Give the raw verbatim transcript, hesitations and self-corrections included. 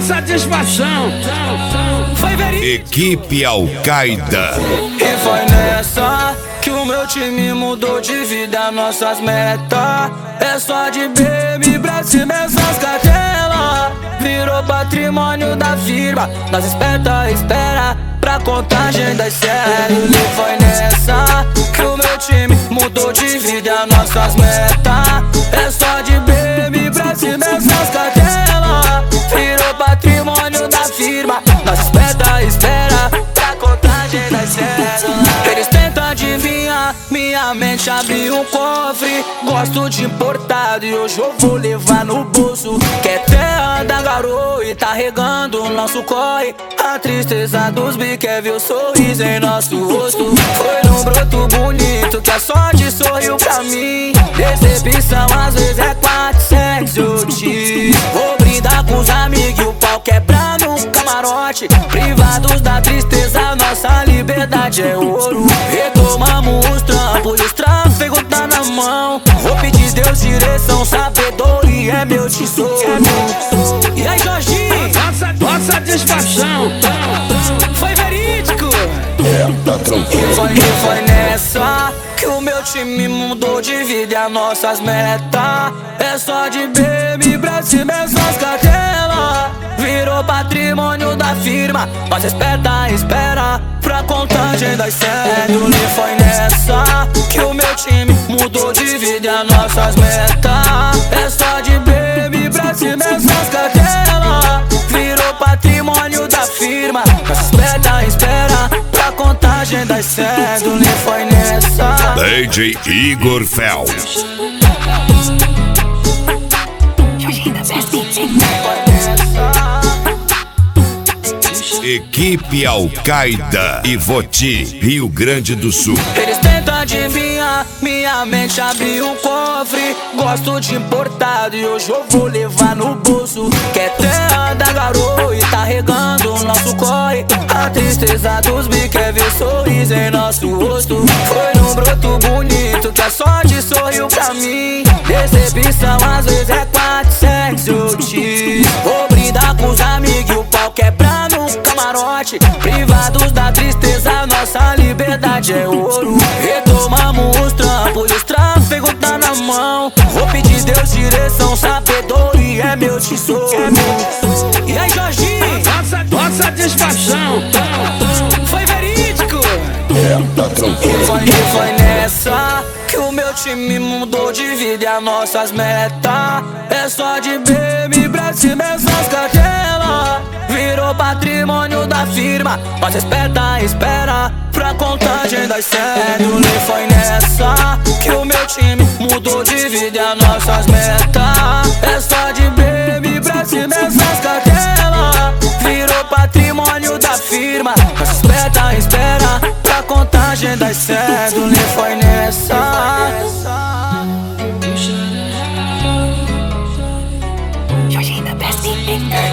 satisfação. Foi verídico. Equipe Al-Qaeda. E foi nessa que o meu time mudou de vida, nossas metas. É só de baby pra cima essas cartelas. Virou patrimônio da firma, nós espeta, espera pra contagem das células. E foi nessa que o meu time mudou de vida, nossas metas. É só de baby pra cima essas cartelas. Virou patrimônio da firma, nós espeta, espera pra contagem das células. Eles tentam adivinhar, minha mente abriu um cofre. Gosto de importado e hoje eu vou levar no bolso. Que é terra da garoa e tá regando o nosso corre. A tristeza dos bi quer ver o sorriso em nosso rosto. Foi num broto bonito que a sorte sorriu pra mim. Decepção às vezes é quatro, sexo te. Vou brindar com os amigos e o pau quebrar no camarote. Privados da tristeza, nossa liberdade é ouro. Retomamos os trampos e os tráfegos tá na mão. Vou pedir Deus direção, sabedoria é meu tesouro. E aí, Jorginho? Boa satisfação. Foi verídico. É, tá tranquilo. Foi, foi nessa que o meu time mudou de vida e as nossas metas. É só de baby pra cima essas cartelas. Virou patrimônio da firma, mas espeta, espera pra contagem das cédulas. E foi nessa que o meu time mudou de vida e as nossas metas. É só de baby pra cima essas cartelas. Virou patrimônio da firma, mas espeta, espera pra contagem das cédulas. E foi nessa D J Igor Phelps. Equipe Al-Qaeda e Voti, Rio Grande do Sul. Eles tentam adivinhar, minha mente abriu um cofre. Gosto de importado e hoje eu vou levar no bolso. Que é terra da garoa e tá regando o nosso corre. A tristeza dos bi quer ver sorriso em nosso rosto. Foi num broto bonito que a sorte sorriu pra mim. Decepção às vezes é quatro, sexo te. Vou brindar com os amigos e o pau quebrar no camarote. Privados da tristeza, nossa liberdade é ouro. Retomamos os trampos e os tráfegos tá na mão. Vou pedir Deus direção, sabedoria é meu tesouro. E aí, Jorginho? Boa satisfação. Foi verídico. É, tá tranquilo. Foi, foi nessa que o meu time mudou de vida e as nossas metas. É só de baby pra cima essas cartelas. Virou patrimônio da firma, mas espeta, espera pra contagem das cédulas. E foi nessa que o meu time mudou de vida e as nossas metas. É só de baby pra cima essas cartelas. Virou patrimônio da firma, mas espeta, espera pra contagem das cédulas. E foi nessa Jorginho, the best beat maker.